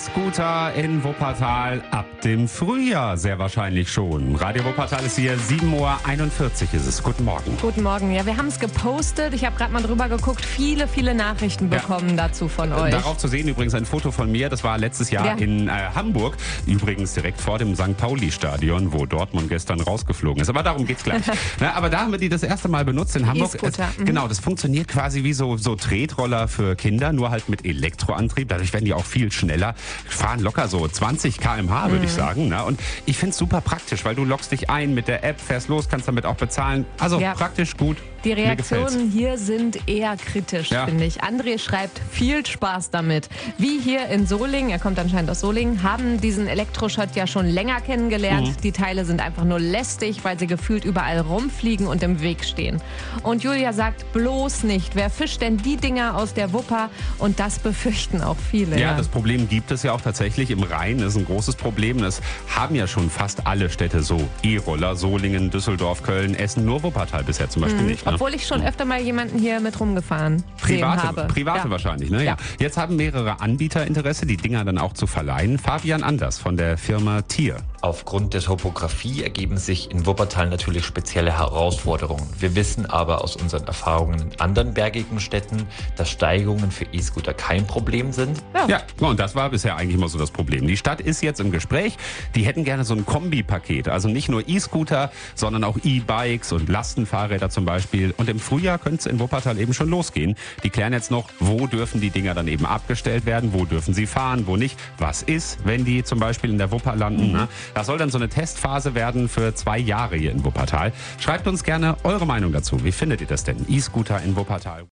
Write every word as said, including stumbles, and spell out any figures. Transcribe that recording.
E-Scooter in Wuppertal ab dem Frühjahr sehr wahrscheinlich schon. Radio Wuppertal ist hier, sieben Uhr einundvierzig ist es. Guten Morgen. Guten Morgen. Ja, wir haben es gepostet. Ich habe gerade mal drüber geguckt. Viele, viele Nachrichten bekommen ja. dazu von euch. Darauf zu sehen übrigens ein Foto von mir. Das war letztes Jahr ja. in äh, Hamburg. Übrigens direkt vor dem Sankt Pauli-Stadion, wo Dortmund gestern rausgeflogen ist. Aber darum geht's gleich. Na, aber da haben wir die das erste Mal benutzt in Hamburg. Es, mhm. Genau, das funktioniert quasi wie so, so Tretroller für Kinder, nur halt mit Elektroantrieb. Dadurch werden die auch viel schneller. Fahren locker so zwanzig Kilometer pro Stunde, würde mhm. ich sagen. Na, und ich finde es super praktisch, weil du loggst dich ein mit der App, fährst los, kannst damit auch bezahlen. Also ja. praktisch, gut. Die Reaktionen hier sind eher kritisch, ja. finde ich. André schreibt, viel Spaß damit. Wie hier in Solingen, er kommt anscheinend aus Solingen, haben diesen Elektroschrott ja schon länger kennengelernt. Mhm. Die Teile sind einfach nur lästig, weil sie gefühlt überall rumfliegen und im Weg stehen. Und Julia sagt, bloß nicht. Wer fischt denn die Dinger aus der Wupper? Und das befürchten auch viele. Ja, ja. das Problem gibt es ja auch tatsächlich im Rhein. Das ist ein großes Problem. Das haben ja schon fast alle Städte so. E-Roller, Solingen, Düsseldorf, Köln, Essen, nur Wuppertal bisher zum Beispiel mhm. nicht. Ne? Obwohl ich schon öfter mal jemanden hier mit rumgefahren Private, sehen habe. Private ja. wahrscheinlich, ne? Ja. Ja. Jetzt haben mehrere Anbieter Interesse, die Dinger dann auch zu verleihen. Fabian Anders von der Firma Tier. Aufgrund der Topografie ergeben sich in Wuppertal natürlich spezielle Herausforderungen. Wir wissen aber aus unseren Erfahrungen in anderen bergigen Städten, dass Steigungen für E-Scooter kein Problem sind. Ja. ja, und das war bisher eigentlich immer so das Problem. Die Stadt ist jetzt im Gespräch. Die hätten gerne so ein Kombipaket. Also nicht nur E-Scooter, sondern auch E-Bikes und Lastenfahrräder zum Beispiel. Und im Frühjahr könnte es in Wuppertal eben schon losgehen. Die klären jetzt noch, wo dürfen die Dinger dann eben abgestellt werden, wo dürfen sie fahren, wo nicht. Was ist, wenn die zum Beispiel in der Wupper landen? Mhm. Ne? Das soll dann so eine Testphase werden für zwei Jahre hier in Wuppertal. Schreibt uns gerne eure Meinung dazu. Wie findet ihr das denn? E-Scooter in Wuppertal.